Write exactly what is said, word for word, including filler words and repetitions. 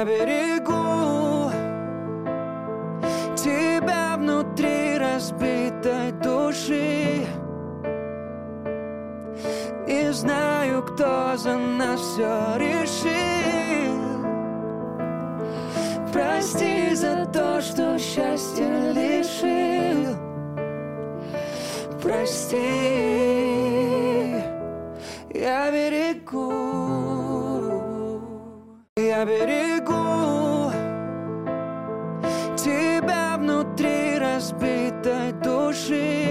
Я берегу тебя внутри разбитой души. Не знаю, кто за нас все решил. Прости за то, что счастье лишил. Прости, я берегу. Я берегу тебя внутри разбитой души.